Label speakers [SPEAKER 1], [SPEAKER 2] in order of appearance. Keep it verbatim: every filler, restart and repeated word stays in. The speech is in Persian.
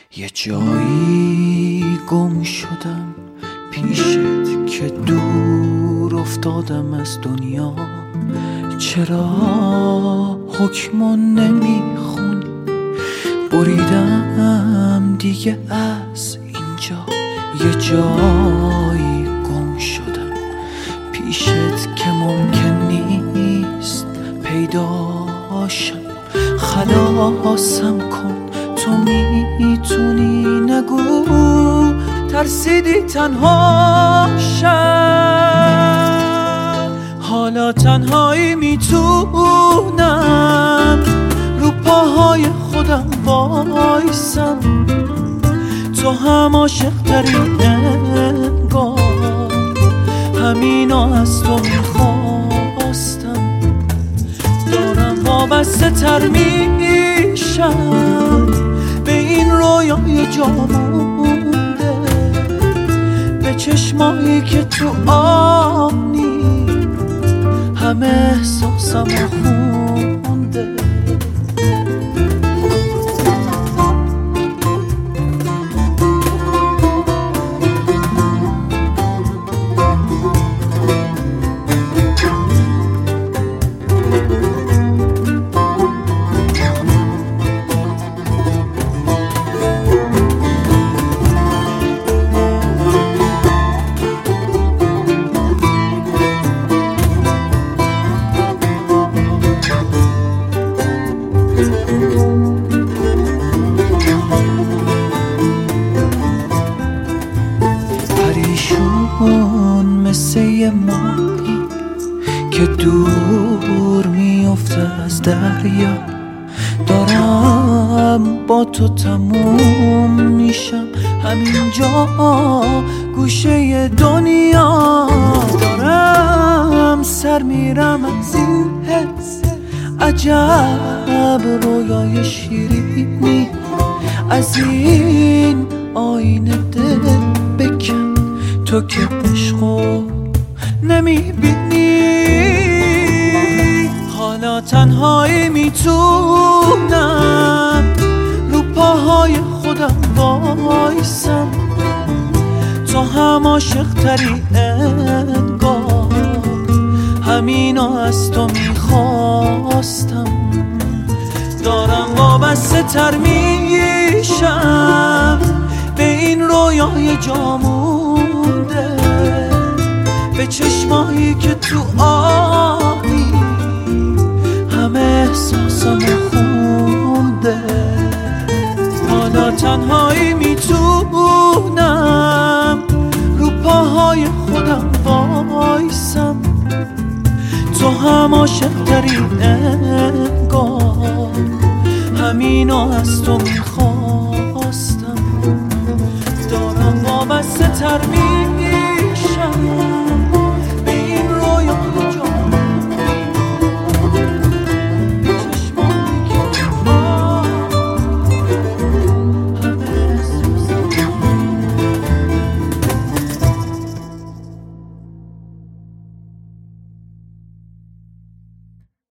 [SPEAKER 1] یه جایی گم شدم پیشت که دور افتادم از دنیا. چرا حکمو نمیخونی؟ بریدم دیگه از اینجا. یه جایی گم شدم پیشت که ممکن نیست پیداشم. خلاصم کن تو میتونی، نگو ترسیدی تنهاشم. حالا تنهایی میتونم رو پاهای خودم وایسم. تو هم عاشق ترین انگار، همینو از تو میخواستم. دارم وابسته تر میشم به این رویای جا مونده، به چشمایی که تو آنی همه احساسم خونده. پریشون مثل یه ماهی که دور میفته از دریا. دارم با تو تموم میشم همینجا گوشه دنیا. دارم سر میرم از این حس عجب رویای شیرینی. از این آینه دل بکن تو که عشقو نمیبینی. حالا تنهایی میتونم رو پاهای خودم وایسم. تو هم عاشق تری انگار، همینو از تو میخواستم. دارم وابسته تر میشم به این رویای جا مونده، به چشمایی که تو آنی همه احساسم خونده. حالا تنهایی میتونم رو پاهای خودم وایسم. تو هم عاشق ترین انگار، همینو از تو میخواستم. دارم وابسته تر می